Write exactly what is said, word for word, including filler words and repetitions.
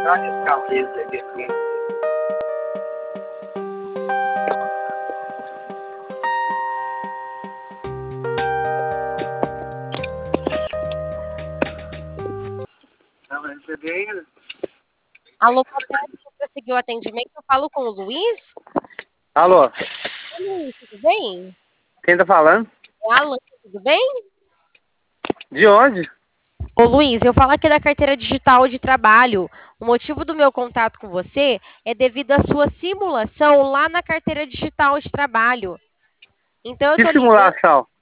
Alô, boa tarde, você conseguiu o atendimento? Eu falo com o Luiz? Alô, Oi, Luiz, tudo bem? quem tá falando? É a Alan, tudo bem? De onde? Ô Luiz, eu falo aqui da carteira digital de trabalho. O motivo do meu contato com você é devido à sua simulação lá na carteira digital de trabalho. Então eu Que tô ligando. simulação?